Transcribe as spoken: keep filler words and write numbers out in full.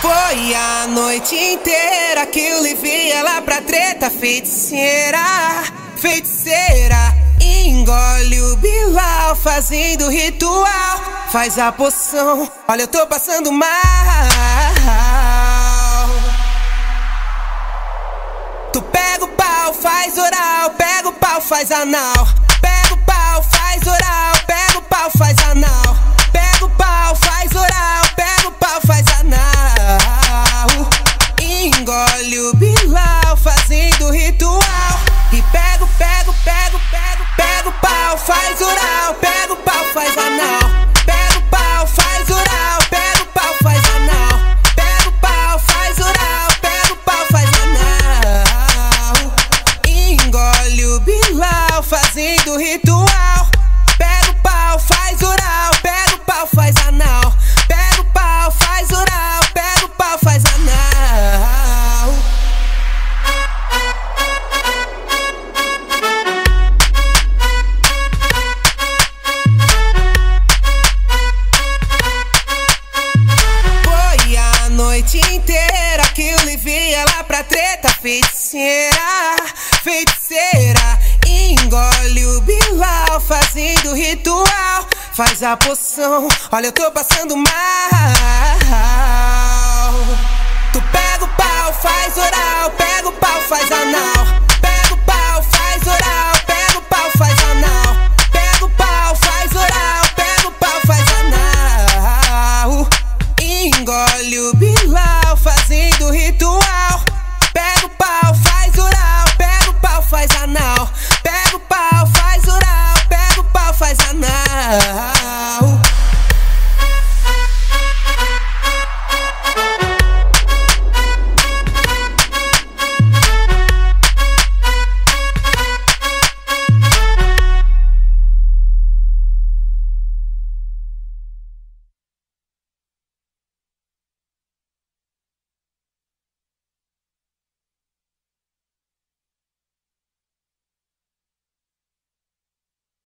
Foi a noite inteira que eu levei ela pra treta. Feiticeira, feiticeira, engole o Bilal fazendo ritual. Faz a poção, olha eu tô passando mal. Tu pega o pau, faz oral, pega o pau, faz anal. Pega o pau, faz oral, pega o pau, faz anal. Pega o pau, faz oral, pega o pau, faz anal. Engole o Bilal fazendo ritual. E pega, pega, pega, pega, pega o pau, faz oral, pega o pau, faz anal. Pega o pau, faz oral, pega o pau, faz anal. Pega o pau, faz oral, pega o pau, faz anal. Engole o Bilal fazendo ritual. Pega o pau, faz oral, pega o pau, faz anal. Pega o pau, faz oral, pega o pau, faz anal. Foi a noite inteira que eu levei ela pra treta. Feiticeira, feiticeira, engole o Bilal fazendo ritual. Faz a poção, olha eu tô passando mal. Tu pega o pau, faz oral, pega o pau, faz anal. Pega o pau, faz oral,